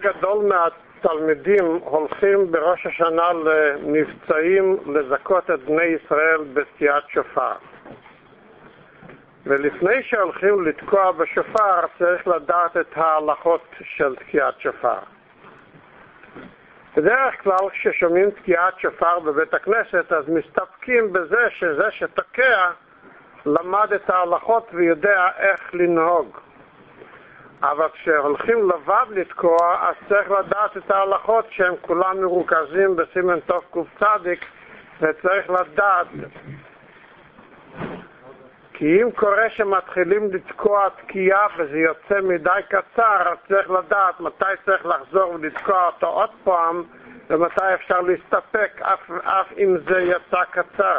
גדול מהתלמידים הולכים בראש השנה למבצעים לזכות את בני ישראל בתקיעת שופר. ולפני שהולכים לתקוע בשופר צריך לדעת את ההלכות של תקיעת שופר. בדרך כלל כששומעים תקיעת שופר בבית הכנסת אז מסתפקים בזה שזה שתוקע למד את ההלכות ויודע איך לנהוג. אבל כשהולכים לבד לתקוע אז צריך לדעת את ההלכות שהם כולם מרוכזים בסימן תוף קוף צדיק, וצריך לדעת, כי אם קורה שמתחילים לתקוע תקיעה וזה יוצא מדי קצר, אז צריך לדעת מתי צריך לחזור ולתקוע אותו עוד פעם ומתי אפשר להסתפק אף אם זה יצא קצר.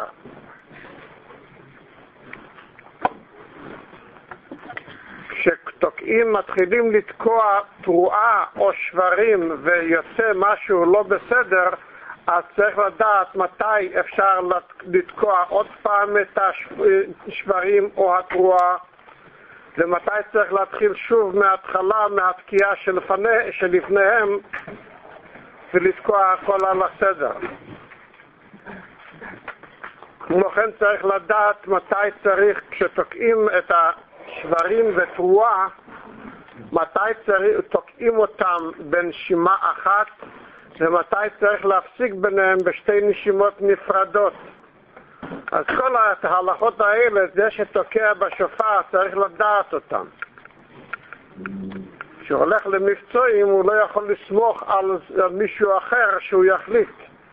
כשתוקעים מתחילים לתקוע תרועה או שברים ויוצא משהו לא בסדר, אז צריך לדעת מתי אפשר לתקוע עוד פעם את השברים או התרועה, ומתי צריך להתחיל שוב מההתחלה, מהתקיעה שלפניהם, ולתקוע הכל על הסדר. כמו כן צריך לדעת מתי צריך, כשתוקעים את השברים ותרועה, מתי תוקעים אותם בנשימה אחת, ומתי צריך להפסיק ביניהם בשתי נשימות נפרדות. אז כל ההלכות האלה, זה שתוקע בשופר צריך לדעת אותם. כשהולך למבצעים הוא לא יכול לסמוך על מישהו אחר שהוא יחליט.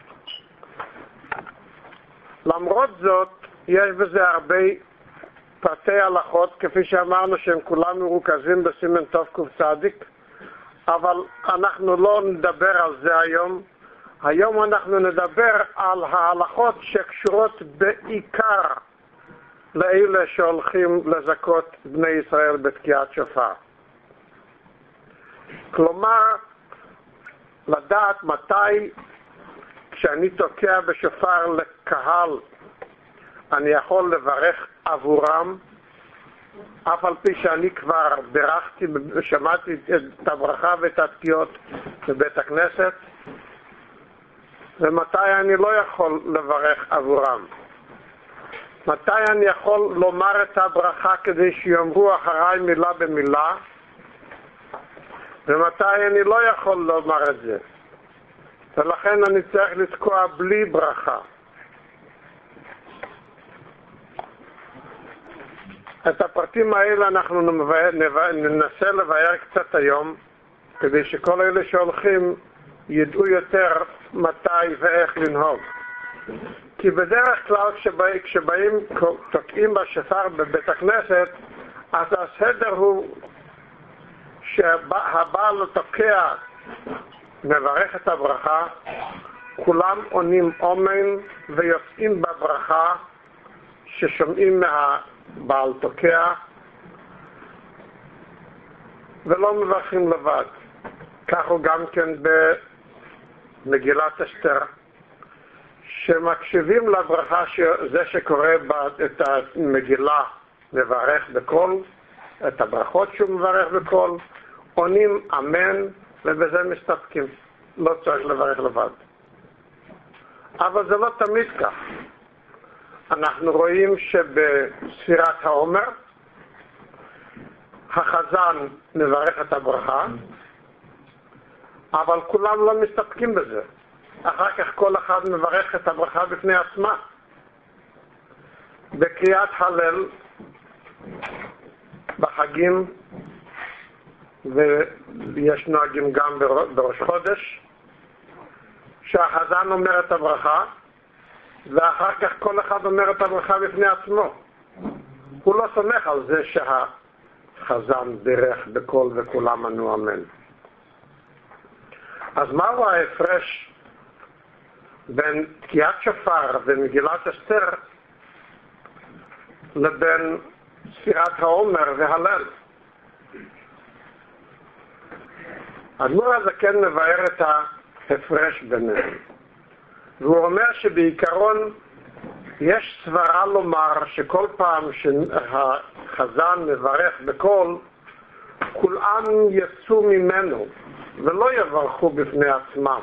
למרות זאת יש בזה הרבה פרטי הלכות, כפי שאמרנו שהם כולם מרוכזים בסימן תוף קוף צדיק, אבל אנחנו לא נדבר על זה היום. היום אנחנו נדבר על ההלכות שקשורות בעיקר לאלה שהולכים לזכות בני ישראל בתקיעת שופר. כלומר, לדעת מתי כשאני תוקע בשופר לקהל אני יכול לברך עבורם, אף על פי שאני כבר ברכתי ושמעתי את הברכה ואת התקיעות בבית הכנסת, ומתי אני לא יכול לברך עבורם. מתי אני יכול לומר את הברכה כדי שיאמרו אחריי מילה במילה, ומתי אני לא יכול לומר את זה. ולכן אני צריך לתקוע בלי ברכה. את הפרטים האלה אנחנו ננסה לבאר קצת היום, כדי שכל אלה שהולכים ידעו יותר מתי ואיך לנהוג. כי בדרך כלל כשבאים תוקעים בשופר בבית הכנסת, אז הסדר הוא שהבעל התוקע מברך את הברכה, כולם עונים אומן ויוצאים בברכה ששומעים מהבעל תוקע, ולא מברכים לבד. כך הוא גם כן במגילת אסתר, שמקשיבים לברכה שזה שקורא את המגילה מברך בקול, את הברכות שהוא מברך בקול, עונים אמן, ובזה מסתפקים. לא צריך לברך לבד. אבל זה לא תמיד כך. אנחנו רואים שבספירת העומר החזן מברך את הברכה, אבל כולם לא מסתפקים בזה. אחר כך כל אחד מברך את הברכה בפני עצמה. בקריאת הלל בחגים, ויש נוהגים גם בראש חודש, שהחזן אומר את הברכה, ואחר כך כל אחד אומר את הברכה בפני עצמו. הוא לא סומך על זה שהחזן בירך בקול וכולם ענו אמן. אז מהו ההפרש בין תקיעת שופר ומגילת אסתר לבין ספירת העומר והלל? האדמו"ר הזקן מבאר את ההפרש ביניהם, והוא אומר שבעיקרון יש סברה לומר שכל פעם שהחזן מברך בקול, כולם יצאו ממנו ולא יברכו בפני עצמם.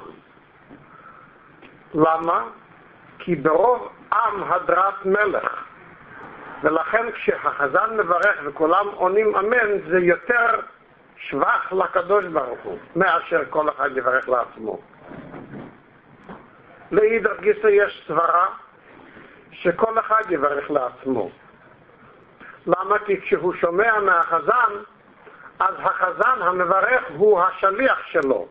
למה? כי ברוב עם הדרת מלך, ולכן כשהחזן מברך וכולם עונים אמן, זה יותר שבח לקדוש ברוך הוא מאשר כל אחד יברך לעצמו. לאידך גיסא יש סברה שכל אחד יברך לעצמו. למה? כי כשהוא שומע מהחזן, אז החזן המברך הוא השליח שלו,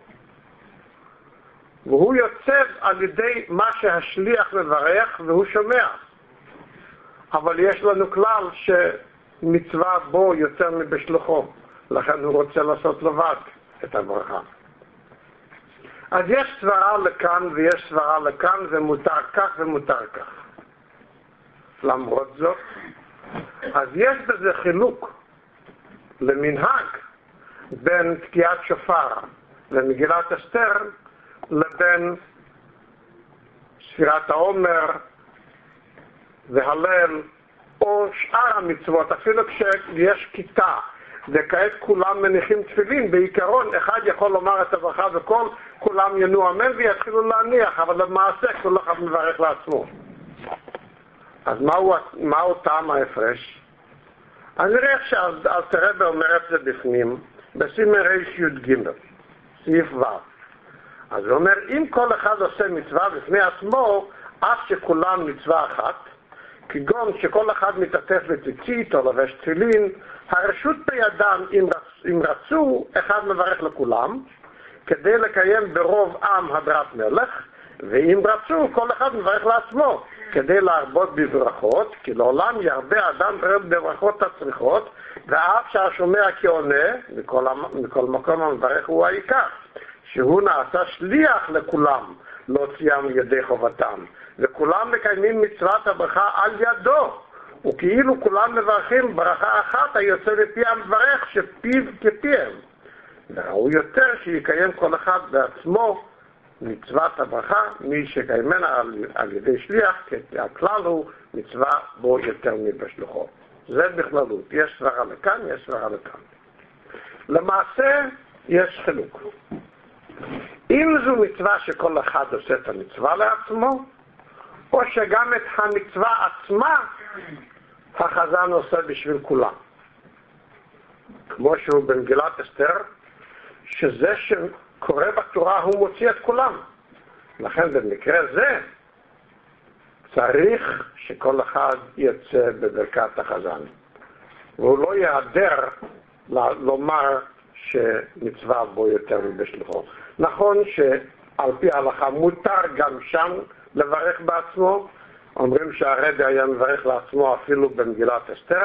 והוא יוצב על ידי מה שהשליח מברך והוא שומע. אבל יש לנו כלל שמצווה בו יותר מבשלוחו, לכן הוא רוצה לעשות לבד את הברכה. אז יש סברה לכאן ויש סברה לכאן, ומותר כך ומותר כך. למרות זאת, אז יש בזה חילוק למנהג בין תקיעת שופר ומגילת אסתר לבין ספירת העומר והלל או שאר המצוות. אפילו כשיש כיתה וכעת כולם מניחים תפילין, בעיקרון אחד יכול לומר את הברכה בקול, כולם ינועו אמן ויתחילו להניח, אבל למעשה כל אחד מברך לעצמו. אז מהו טעם ההפרש? אני נראה שאלתר אומר את זה בפנים, בסימן רי"ג, סעיף ו'. אז הוא אומר, אם כל אחד עושה מצווה בפני עצמו, אף שכולם מצווה אחת, כגון שכל אחד מתעטף בציצית או לובש תפילין, הרשות בידם, אם רצו, אחד מברך לכולם, כדי לקיים ברוב עם הדרת מלך, ואם רצו, כל אחד מברך לעצמו, כדי להרבות בברכות, כי לעולם ירבה אדם בברכות הצריכות, ואף שהשומע כעונה, מכל מקום המברך הוא העיקר, שהוא נעשה שליח לכולם, להוציאם ידי חובתם, וכולם מקיימים מצוות הברכה על ידו, וכאילו כולם מברכים ברכה אחת היוצא לפי המברך שפיו כפיהם. וראו יותר שיקיים כל אחד בעצמו מצוות הברכה, מי שקיימנה על ידי שליח, כי הכלל הוא מצווה בו יותר מבשלוחו. זה בכללות. יש סברה לכאן, יש סברה לכאן. למעשה יש חילוק. אם זו מצווה שכל אחד עושה את המצווה לעצמו, או שגם את המצווה עצמה החזן עושה בשביל כולם. כמו שהוא במגילת אסתר, שזה שקורא בתורה הוא מוציא את כולם. לכן במקרה זה צריך שכל אחד יצא בברכת החזן. והוא לא יעדר לומר שמצווה בו יותר מבשלוחו. נכון שעל פי ההלכה מותר גם שם לברך בעצמו. אומרים שהרבי היה מברך לעצמו אפילו במגילת אסתר,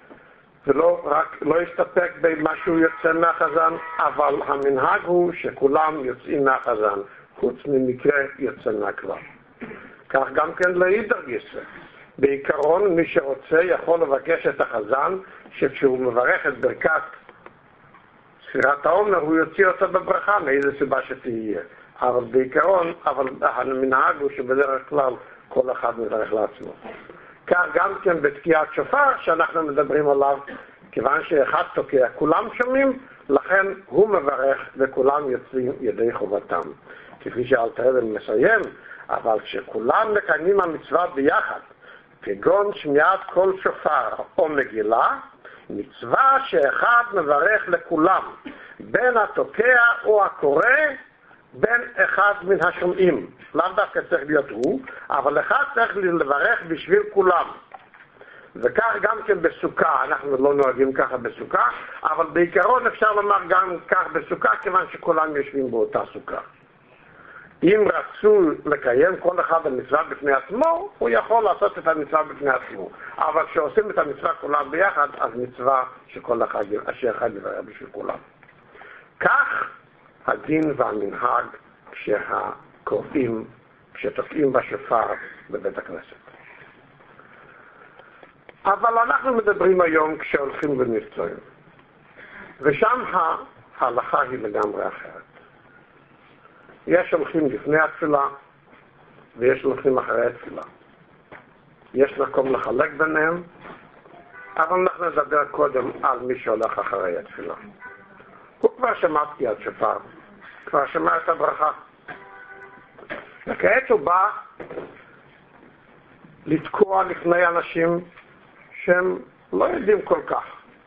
לא יסתפק במה שהוא יוצא מהחזן, אבל המנהג הוא שכולם יוצאים מהחזן, חוץ ממקרה יוצא מהכלל. כך גם כן לאידך גיסא. בעיקרון מי שרוצה יכול לבקש את החזן, שכשהוא מברך את ברכת ספירת העומר הוא יוציא אותה בברכה, מאיזה סיבה שתהיה. אבל בעיקרון, המנהג הוא שבדרך כלל כל אחד מברך לעצמו. כך גם כן בתקיעת שופר שאנחנו מדברים עליו, כיוון שאחד תוקע כולם שומעים, לכן הוא מברך וכולם יוצאים ידי חובתם. כפי שאלתר מסיים, אבל כשכולם מקיימים המצווה ביחד, כגון שמיעת קול שופר או מגילה, מצווה שאחד מברך לכולם, בין התוקע או הקורא, בין אחד מן השומעים. לאו דווקא צריך להיות הוא, אבל אחד צריך לברך בשביל כולם. וכך גם כן בסוכה, אנחנו לא נוהגים ככה בסוכה, אבל בעיקרון אפשר לומר גם כך בסוכה, כיוון שכולם יושבים באותה סוכה. אם רצו לקיים כל אחד המצווה בפני עצמו, הוא יכול לעשות את המצווה בפני עצמו. אבל כשעושים את המצווה כולם ביחד, אז מצווה שכל אחד, שאחד יברר בשביל כולם. כך הדין והמנהג כשתוקעים בשופר בבית הכנסת. אבל אנחנו מדברים היום כשהולכים במבצעים, ושם ההלכה היא לגמרי אחרת. יש הולכים לפני התפילה ויש הולכים אחרי התפילה. יש מקום לחלק ביניהם, אבל אנחנו נדבר קודם על מי שהולך אחרי התפילה. הוא כבר שמע תקיעת שופר, כבר שמע את הברכה. וכעת הוא בא לתקוע לפני אנשים שהם לא יודעים כל כך.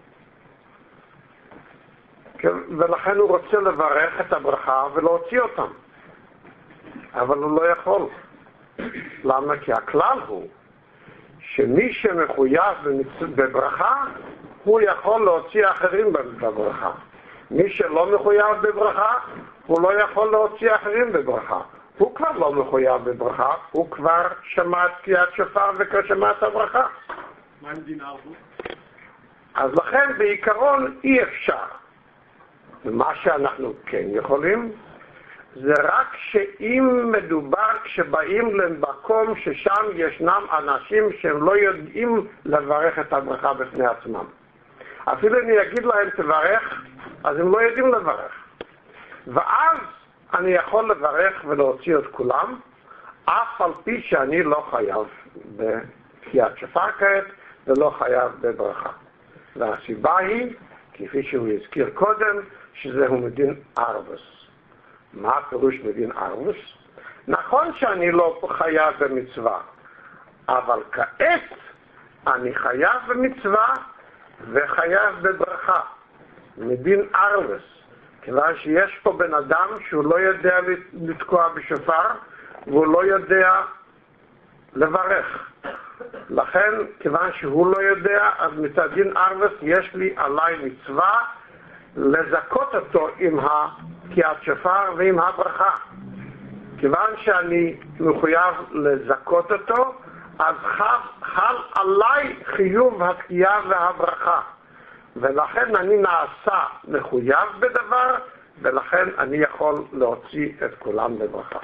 ולכן הוא רוצה לברך את הברכה ולהוציא אותם. אבל הוא לא יכול. למה? כי הכלל הוא שמי שמחויב בברכה, הוא יכול להוציא אחרים בברכה. מי שלא מחויב בברכה, הוא לא יכול להוציא אחרים בברכה. הוא כבר לא מחויב בברכה, הוא כבר שמע את תקיעת שופר וכבר שמע את הברכה. מה עם דין ערבות? אז לכן בעיקרון אי אפשר. ומה שאנחנו כן יכולים, זה רק שאם מדובר כשבאים למקום ששם ישנם אנשים שהם לא יודעים לברך את הברכה בפני עצמם. אפילו אני אגיד להם תברך, אז הם לא יודעים לברך. ואז אני יכול לברך ולהוציא את כולם, אף על פי שאני לא חייב בתקיעת שופר כעת ולא חייב בברכה. והסיבה היא, כפי שהוא הזכיר קודם, שזהו מדין ערבוס. מה הפירוש מדין ערבוס? נכון שאני לא חייב במצווה, אבל כעת אני חייב במצווה וחייב בברכה. מדין ערבוס. כיוון שיש פה בן אדם שהוא לא יודע לתקוע בשופר והוא לא יודע לברך. לכן, כיוון שהוא לא יודע, אז מצד דין ערבוס יש לי עליי מצווה לזכות אותו עם תקיעת שופר ועם הברכה. כיוון שאני מחויב לזכות אותו, אז חל עליי חיוב התקיעה והברכה. ולכן אני נעשה מחויב בדבר, ולכן אני יכול להוציא את כולם בברכה.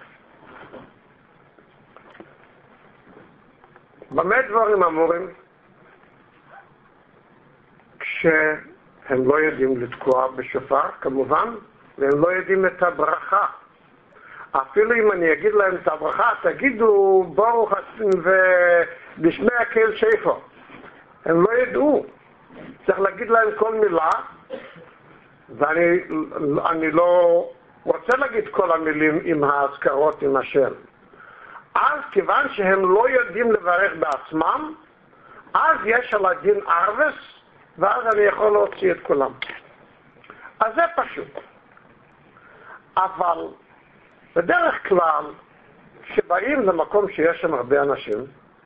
במה דברים אמורים? כשהם לא יודעים לתקוע בשופר, כמובן, והם לא יודעים את הברכה. אפילו אם אני אגיד להם את הברכה, תגידו ברוך ובשמי הקהל שפר. הם לא ידעו. צריך להגיד להם כל מילה, ואני לא רוצה להגיד כל המילים עם ההזכרות עם השם. אז כיוון שהם לא יודעים לברך בעצמם, אז יש על הדין ערבוס, ואז אני יכול להוציא את כולם. אז זה פשוט. אבל בדרך כלל, כשבאים למקום שיש שם הרבה אנשים,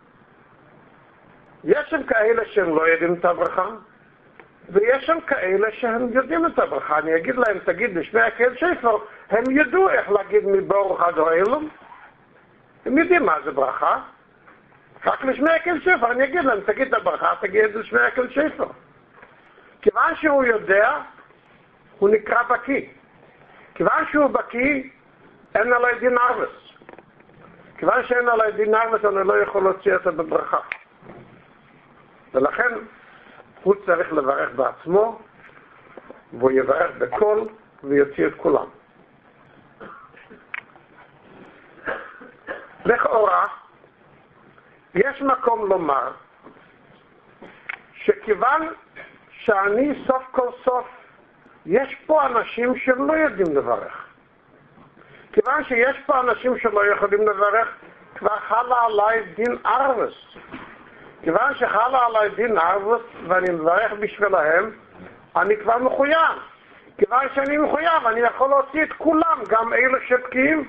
יש שם כאלה שהם לא יודעים את הברכה, ויש שם כאלה שהם יודעים את הברכה. אני אגיד להם, תגיד בשמי הקהל שפר, הם ידעו איך להגיד מברוך עד העולם. הם יודעים מה זה ברכה. רק לשמי הקהל שפר, אני אגיד להם, תגיד את הברכה, תגיד לשמי הקהל שפר. כיוון שהוא יודע, הוא נקרא בקיא. כיוון שהוא בקיא, אין עלי דין ערבוס. כיוון שאין עלי דין ערבוס, אני לא יכול להוציא את זה בברכה. ולכן הוא צריך לברך בעצמו, והוא יברך בקול ויוציא את כולם. לכאורה, יש מקום לומר שכיוון שאני סוף כל סוף, יש פה אנשים שלא יודעים לברך. כיוון שיש פה אנשים שלא יכולים לברך, כבר חלה עליי דין ערבוס. כיוון שחלה עליי דין ערבוס ואני מברך בשבילהם, אני כבר מחויב. כיוון שאני מחויב, אני יכול להוציא את כולם, גם אלה שבקיאים.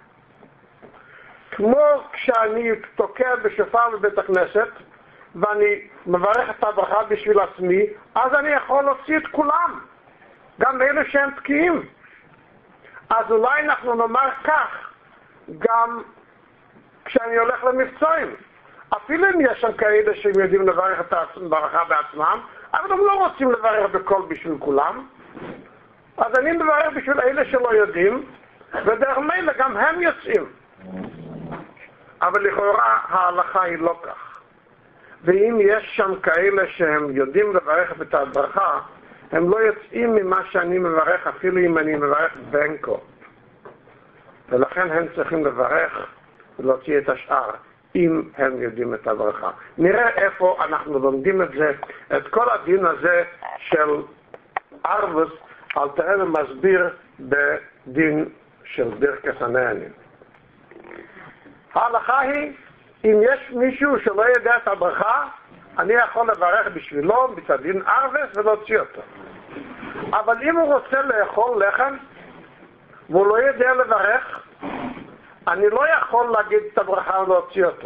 כמו כשאני תוקע בשופר בבית הכנסת, ואני מברך את הברכה בשביל עצמי, אז אני יכול להוציא את כולם, גם אלה שהם בקיאים. אז אולי אנחנו נאמר כך, גם כשאני הולך למבצעים. אפילו אם יש שם כאלה שהם יודעים לברך את הברכה בעצמם, אבל הם לא רוצים לברך בקול בשביל כולם. אז אני מברך בשביל אלה שלא יודעים, ודרך מילא גם הם יוצאים. אבל לכאורה ההלכה היא לא כך. ואם יש שם כאלה שהם יודעים לברך את הברכה, הם לא יוצאים ממה שאני מברך, אפילו אם אני מברך בנקו. ולכן הם צריכים לברך ולהוציא את השאר, אם הם יודעים את הברכה. נראה איפה אנחנו לומדים את זה, את כל הדין הזה של ערבוס, אלתר רבי מסביר דין של ברכת הנהנים. ההלכה היא, אם יש מישהו שלא יודע את הברכה, אני יכול לברך בשבילו מצד דין ארבס ולהוציא אותו. אבל אם הוא רוצה לאכול לחם והוא לא יודע לברך, אני לא יכול להגיד את הברכה ולהוציא אותו.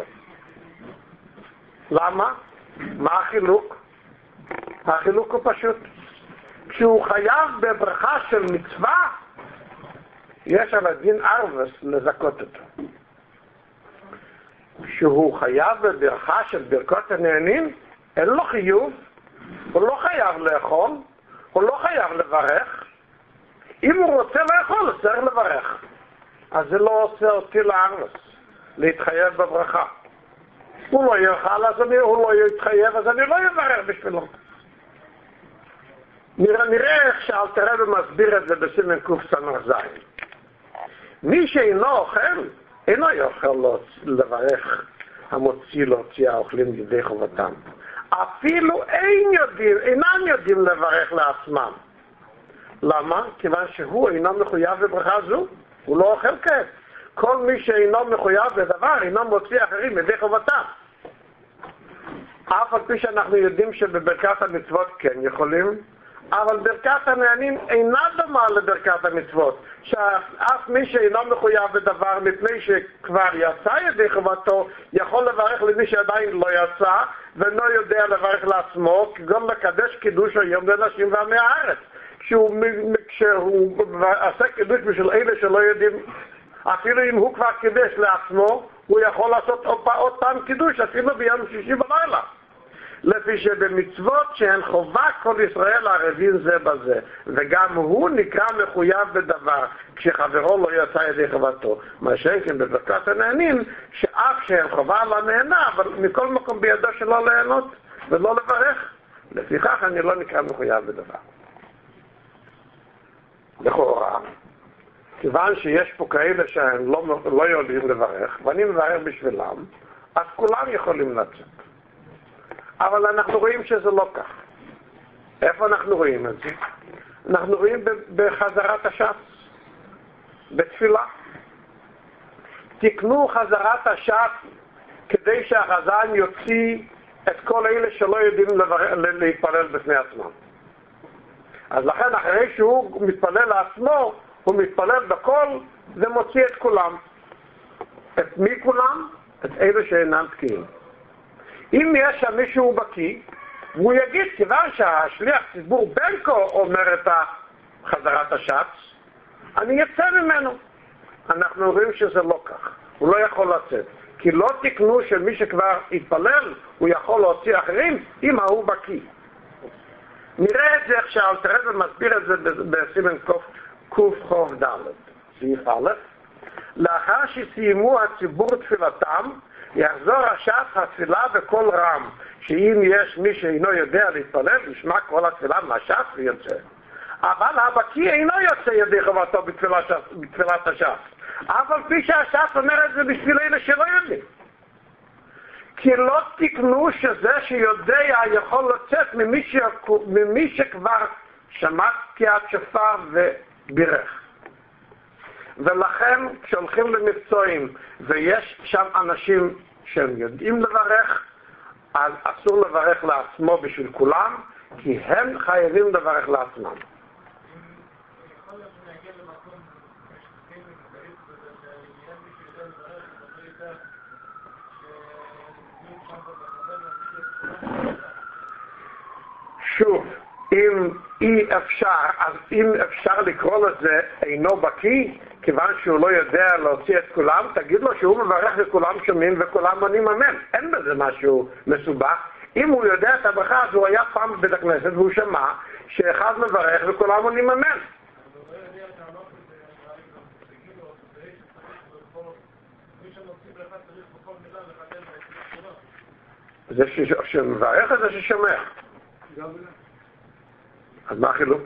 למה? מה החילוק? החילוק הוא פשוט. כשהוא חייב בברכה של מצווה, יש על הדין ארבס לזכות אותו. כשהוא חייב בברכה של ברכות הנהנים, אין לו חיוב, הוא לא חייב לאכול, הוא לא חייב לברך. אם הוא רוצה לאכול, הוא צריך לברך. אז זה לא עושה אותי לארבס, להתחייב בברכה. הוא לא יאכל, אז הוא לא יתחייב, אז אני לא אברך בשבילו. נראה איך שאלתר רבי מסביר את זה בסימן קס"ז. מי שאינו אוכל, אינו יכול לברך המוציא להוציא האוכלים ידי חובתם. אפילו אינם יודעים לברך לעצמם. למה? כיוון שהוא אינו מחויב בברכה זו, הוא לא אוכל כעת. כל מי שאינו מחויב בדבר, אינו מוציא אחרים ידי חובתם. אף על פי שאנחנו יודעים שבברכת המצוות כן יכולים, אבל ברכת הנהנים אינה דומה לברכת המצוות, שאף מי שאינו מחויב בדבר מפני שכבר יצא ידי חובתו, יכול לברך למי שעדיין לא יצא, ולא יודע לברך לעצמו, כגון לקדש קידוש היום לנשים ועמי הארץ. כשהוא עושה קידוש בשביל אלה שלא יודעים, אפילו אם הוא כבר קידש לעצמו, הוא יכול לעשות עוד פעם קידוש, אפילו ביום שישי בלילה. לפי שבמצוות שהן חובה כל ישראל ערבים זה בזה, וגם הוא נקרא מחויב בדבר כשחברו לא יצא ידי חובתו. מה שכן בברכת הנהנים, שאף שהן חובה על הנהנה, אבל מכל מקום בידו שלא ליהנות ולא לברך, לפיכך אני לא נקרא מחויב בדבר. לכאורה, כיוון שיש פה כאלה שהם לא יודעים לברך, ואני מברך בשבילם, אז כולם יכולים לצאת. אבל אנחנו רואים שזה לא כך. איפה אנחנו רואים את זה? אנחנו רואים בחזרת הש"ס, בתפילה. תקנו חזרת הש"ס כדי שהחזן יוציא את כל אלה שלא יודעים להתפלל בפני עצמם. אז לכן אחרי שהוא מתפלל לעצמו, הוא מתפלל בכל ומוציא את כולם. את מי כולם? את אלה שאינם תקיעים. אם יש שם מישהו בקיא, והוא יגיד, כיוון שהשליח ציבור בנקו אומר את חזרת הש"ס, אני יצא ממנו. אנחנו רואים שזה לא כך. הוא לא יכול לצאת. כי לא תקנו שמי שכבר התפלל, הוא יכול להוציא אחרים, אם הוא בקיא. נראה את זה איך שאלתר רבי מסביר את זה בסימן קכ"ד. סעיף א', לאחר שסיימו הציבור תפילתם, יחזור הש"ס התפילה בקול רם, שאם יש מי שאינו יודע להתפלל, ישמע כל התפילה מהש"ס ויוצא. אבל הבקיא אינו יוצא ידי חובתו בתפילת הש"ס, אף על פי שהש"ס אומר את זה בשביל אלה שלא יודעים. כי לא תקנו שזה שיודע יכול לצאת ממי שכבר שמע תקיעת שופר ובירך. ולכן כשהולכים למבצעים ויש שם אנשים שהם יודעים לברך, אז אסור לברך לעצמו בשביל כולם, כי הם חייבים לברך לעצמם. שוב, אם אפשר לקרוא לזה אינו בקיא, כיוון שהוא לא יודע להוציא את כולם, תגיד לו שהוא מברך וכולם שומעים וכולם עונים אמן. אין בזה משהו מסובך. אם הוא יודע את הברכה, אז הוא היה פעם בבית הכנסת והוא שמע שאחד מברך וכולם עונים אמן. זה שמברך את זה ששומע. אז מה החילוק?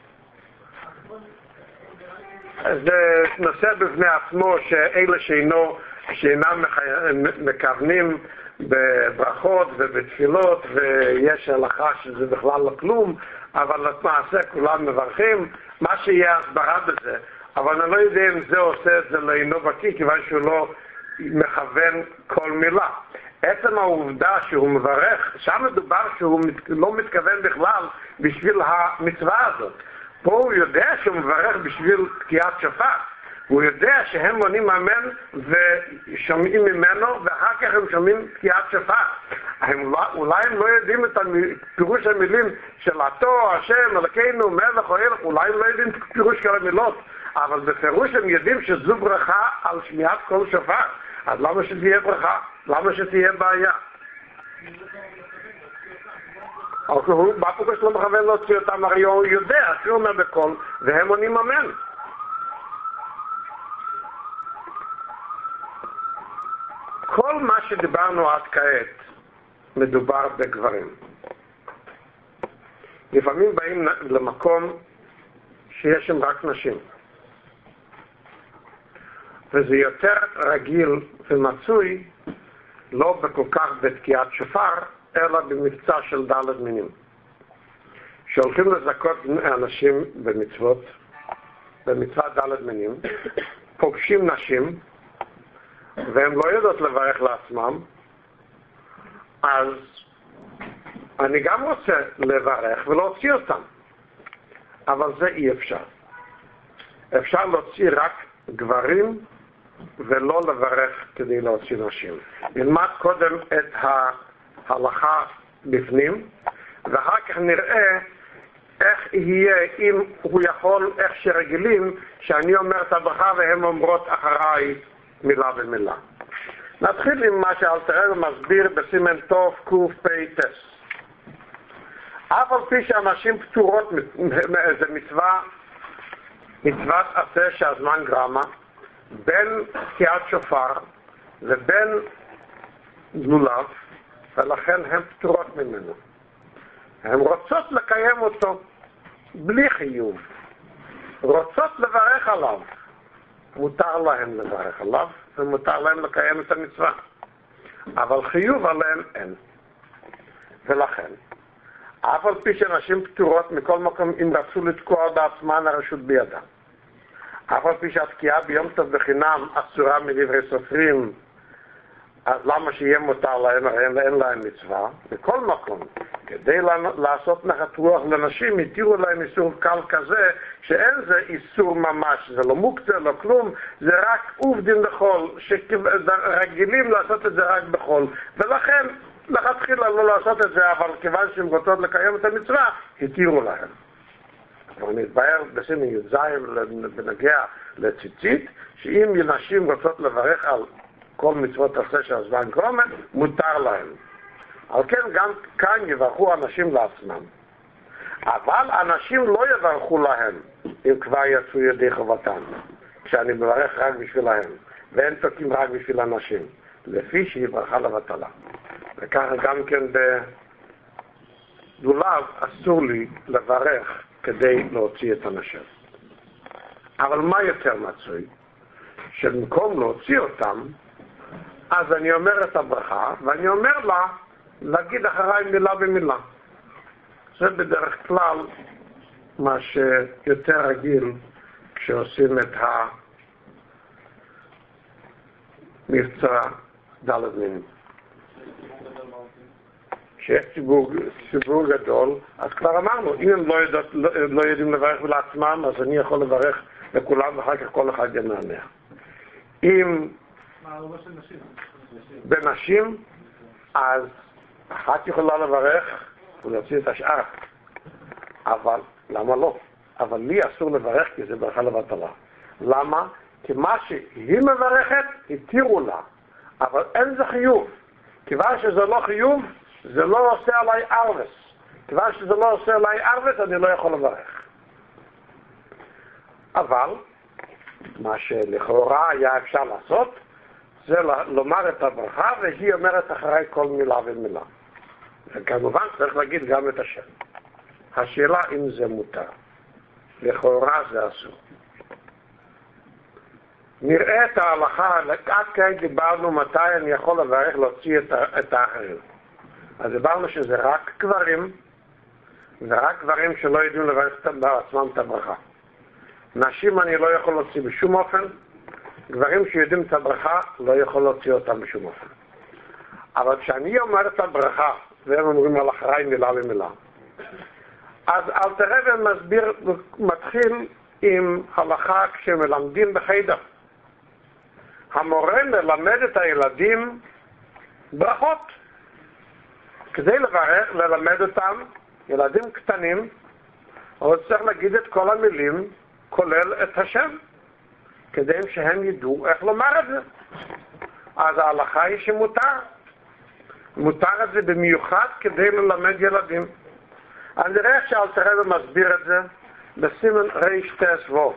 זה נושא בפני עצמו שאלה שאינם מכוונים בברכות ובתפילות, ויש הלכה שזה בכלל לא כלום, אבל למעשה כולם מברכים. מה שיהיה הסברה בזה, אבל אני לא יודע אם זה עושה את זה לאינו בקיא, כיוון שהוא לא מכוון כל מילה. עצם העובדה שהוא מברך, שם מדובר שהוא לא מתכוון בכלל בשביל המצווה הזאת. פה הוא יודע שהוא מברך בשביל תקיעת שופר. הוא יודע שהם מונים אמן ושומעים ממנו, ואחר כך הם שומעים תקיעת שופר. אולי הם לא יודעים את פירוש המילים של עתו, השם, אלוקינו, מלך או הלך, אולי הם לא יודעים את פירוש כל המילות, אבל בפירוש הם יודעים שזו ברכה על שמיעת כל שופר. אז למה שתהיה ברכה? למה שתהיה בעיה? הוא בפוקוס לא מכוון להוציא אותם, הרי הוא יודע, שהוא אומר בקול, והם עונים אמן. כל מה שדיברנו עד כעת מדובר בגברים. לפעמים באים למקום שיש שם רק נשים. וזה יותר רגיל ומצוי לא בכל כך בתקיעת שופר, אלא במבצע של ד' מינים. שהולכים לזכות אנשים במצוות, במצוות ד' מינים, פוגשים נשים, והם לא יודעות לברך לעצמם, אז אני גם רוצה לברך ולהוציא אותם. אבל זה אי אפשר. אפשר להוציא רק גברים ולא לברך כדי להוציא נשים. נלמד קודם את ההלכה בפנים, ואחר כך נראה איך יהיה אם הוא יכול, איך שרגילים, שאני אומר את הברכה והם אומרות אחריי מילה במילה. נתחיל עם מה שאלתר רבי מסביר בסימן טוב קפ"ט. אף על פי שאנשים פטורות מאיזה מצוות עשה שהזמן גרמה, בין תקיעת שופר ובין לולב, ולכן הן פטורות ממנו. הן רוצות לקיים אותו בלי חיוב. רוצות לברך עליו. מותר להם לברך עליו, ומותר להם לקיים את המצווה. אבל חיוב עליהם אין. ולכן, אף על פי שנשים פטורות מכל מקום אם רצו לתקוע בעצמן הרשות בידם. אף על פי שהתקיעה ביום טוב בחינם אסורה מדברי סופרים, אז למה שיהיה מותר להם? הרי אין להם מצווה. בכל מקום, כדי לעשות נחת רוח לנשים, התירו להם איסור קל כזה, שאין זה איסור ממש, זה לא מוקצה, לא כלום, זה רק עובדים בחול, שרגילים לעשות את זה רק בחול. ולכן, לכתחילה לא לעשות את זה, אבל כיוון שהם רוצות לקיים את המצווה, התירו להם. אבל נתבהר בסימן י"ז בנוגע לציצית, שאם נשים רוצות לברך על כל מצוות עשה שהזמן גרמה, מותר להם. על כן גם כאן יברכו אנשים לעצמם. אבל אנשים לא יברכו להם אם כבר יצאו ידי חובתם, כשאני מברך רק בשבילהם, ואין תוקים רק בשביל אנשים, לפי שהיא ברכה לבטלה. וככה גם כן בלולב אסור לי לברך כדי להוציא את הנשים. אבל מה יותר מצוי? שבמקום להוציא אותם, אז אני אומר את הברכה, ואני אומר לה להגיד אחריי מילה במילה. זה בדרך כלל מה שיותר רגיל כשעושים את המבצע ד' מינים. כשיש ציבור גדול, אז כבר אמרנו, אם הם לא יודעים לברך לעצמם, אז אני יכול לברך לכולם, ואחר כך כל אחד ינענע. אם בנשים, אז אחת יכולה לברך ולהוציא את השאר. אבל, למה לא? אבל לי אסור לברך כי זה ברכה לבטלה. למה? כי מה שהיא מברכת, התירו לה. אבל אין זה חיוב. כיוון שזה לא חיוב, זה לא עושה עליי ערבס. כיוון שזה לא עושה עליי ערבס, אני לא יכול לברך. אבל, מה שלכאורה היה אפשר לעשות, זה לומר את הברכה, והיא אומרת אחרי כל מילה ומילה. וכמובן צריך להגיד גם את השם. השאלה אם זה מותר. לכאורה זה אסור. נראה את ההלכה, עד כאן דיברנו מתי אני יכול לברך להוציא את האחרים. אז דיברנו שזה רק גברים, ורק גברים שלא יודעים לברך בעצמם את הברכה. נשים אני לא יכול להוציא בשום אופן, גברים שיודעים את הברכה לא יכול להוציא אותם בשום אופן. אבל כשאני אומר את הברכה, והם אומרים על אחריי מילה במילה, אז אלתר רבי מסביר, מתחיל עם הלכה כשמלמדים בחדר. המורה מלמד את הילדים ברכות. כדי ללמד אותם, ילדים קטנים, הוא צריך להגיד את כל המילים, כולל את השם, כדי שהם ידעו איך לומר את זה. אז ההלכה היא שמותר. מותר את זה במיוחד כדי ללמד ילדים. אני נראה שאלתר רבי מסביר את זה בסימן ר' ו'.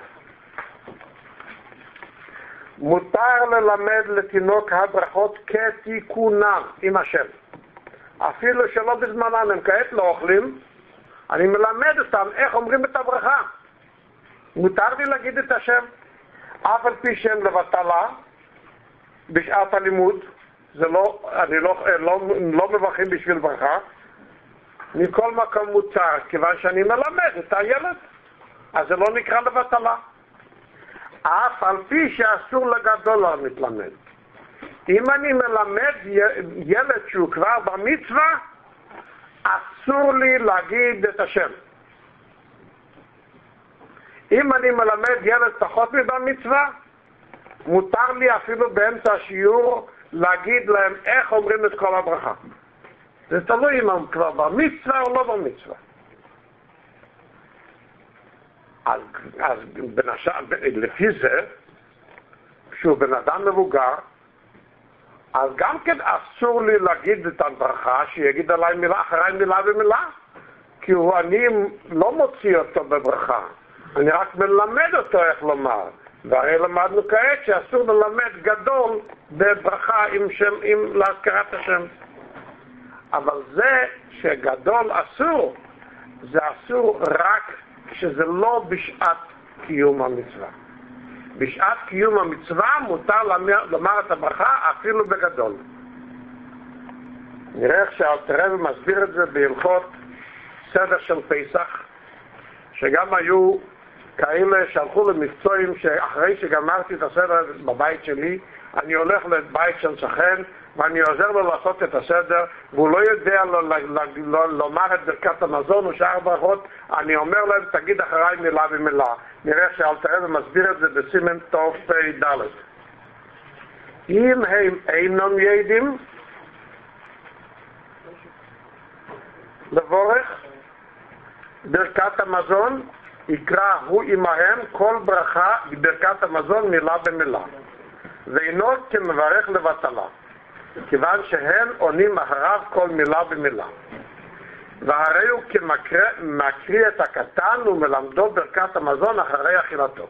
מותר ללמד לתינוק הברכות כתיקונם עם השם. אפילו שלא בזמנם, הם כעת לא אוכלים, אני מלמד אותם איך אומרים את הברכה. מותר לי להגיד את השם, אף על פי שהם לבטלה, בשעת הלימוד, זה לא, אני לא מברכים בשביל ברכה, מכל מקום מותר, כיוון שאני מלמד את הילד, אז זה לא נקרא לבטלה. אף על פי שאסור לגדול להתלמד. אם אני מלמד ילד שהוא כבר במצווה, אסור לי להגיד את השם. אם אני מלמד ילד פחות מבמצווה, מותר לי אפילו באמצע השיעור להגיד להם איך אומרים את כל הברכה. זה תלוי אם הם כבר במצווה או לא במצווה. אז לפי זה, כשהוא בן אדם מבוגר, אז גם כן אסור לי להגיד את הברכה, שיגיד עליי מילה אחריי מילה במילה, כי אני לא מוציא אותו בברכה, אני רק מלמד אותו איך לומר. והרי למדנו כעת שאסור ללמד גדול בברכה עם להזכרת השם. אבל זה שגדול אסור, זה אסור רק כשזה לא בשעת קיום המצווה. בשעת קיום המצווה מותר לומר את הברכה אפילו בגדול. נראה איך שאלתר רבי מסביר את זה בהלכות סדר של פסח, שגם היו כאלה שהלכו למבצעים שאחרי שגמרתי את הסדר בבית שלי, אני הולך לבית של שכן ואני עוזר לו לעשות את הסדר, והוא לא יודע לומר את ברכת המזון או שאר ברכות, אני אומר להם תגיד אחריי מילה במילה. נראה שאלתר רבי מסביר את זה בסימן תרפ"ד. אם הם אינם יודעים לברך ברכת המזון, יקרא הוא עמהם כל ברכה בברכת המזון מילה במילה, ואינו כמברך לבטלה, כיוון שהם עונים אחריו כל מילה במילה. והרי הוא כמקריא את הקטן ומלמדו ברכת המזון אחרי אכילתו.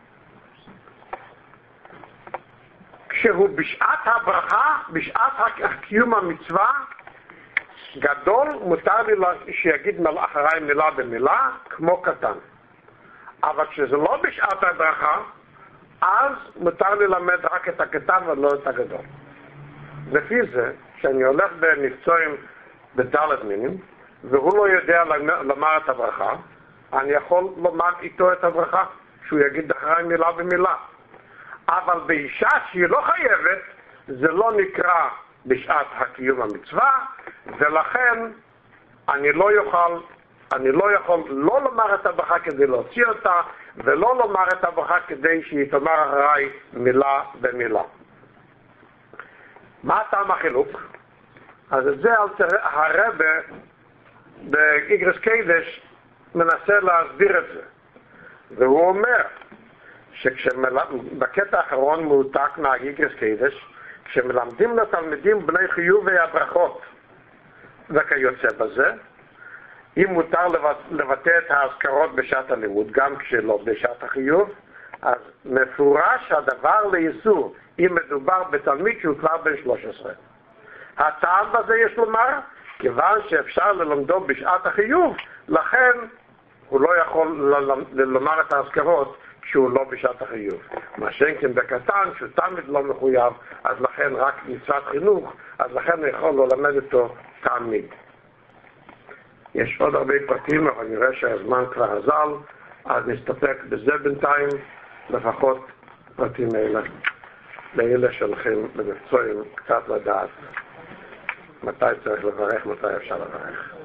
כשהוא בשעת הברכה, בשעת קיום המצווה, גדול, מותר לי שיגיד אחריי מילה במילה, כמו קטן. אבל כשזה לא בשעת הברכה, אז מותר לי ללמד רק את הקטן ולא את הגדול. לפי זה, כשאני הולך במבצעים בדלת מינים, והוא לא יודע לומר את הברכה, אני יכול לומר איתו את הברכה, שהוא יגיד אחריי מילה במילה. אבל באישה שהיא לא חייבת, זה לא נקרא בשעת הקיום המצווה, ולכן אני לא יכול לא לומר את הברכה כדי להוציא אותה, ולא לומר את הברכה כדי שהיא תאמר אחריי מילה במילה. מה טעם החילוק? אז את זה הרבי באיגרס קודש מנסה להסביר את זה. והוא אומר שבקטע האחרון מועתק מהאיגרס קודש, כשמלמדים לתלמידים בני חיובי הברכות וכיוצא בזה, אם מותר לבטא את ההזכרות בשעת הלימוד, גם כשלא בשעת החיוב, אז מפורש הדבר לאיסור אם מדובר בתלמיד שהוא כבר בן 13. הטעם בזה יש לומר, כיוון שאפשר ללמדו בשעת החיוב, לכן הוא לא יכול לומר את ההזכרות כשהוא לא בשעת החיוב. מה שאין בקטן, שהוא תמיד לא מחויב, אז לכן רק מצוות חינוך, אז לכן הוא יכול ללמד אותו תמיד. יש עוד הרבה פרטים, אבל נראה שהזמן כבר אזל, אז נסתפק בזה בינתיים, לפחות פרטים אלה. לאלה שהולכים במקצועים קצת לדעת מתי צריך לברך, מתי אפשר לברך.